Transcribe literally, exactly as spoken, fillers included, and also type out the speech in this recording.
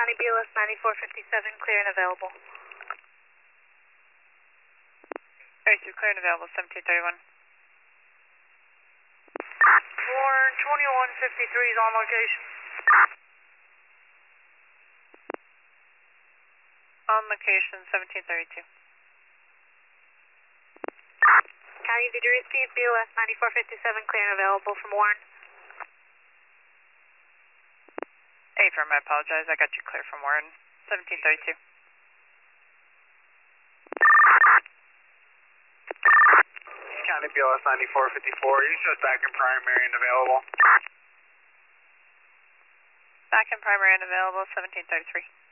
County B L S ninety-four fifty-seven, clear and available. thirty-two, clear and available, seventeen thirty-one. Warren twenty-one fifty-three is on location. On location, seventeen thirty-two. County, did you receive B L S ninety-four fifty-seven, clear and available from Warren? A-firm, I apologize, I got you clear from Warren, seventeen thirty-two. County B L S ninety-four fifty-four, you show back in primary and available. Back in primary and available, seventeen thirty-three.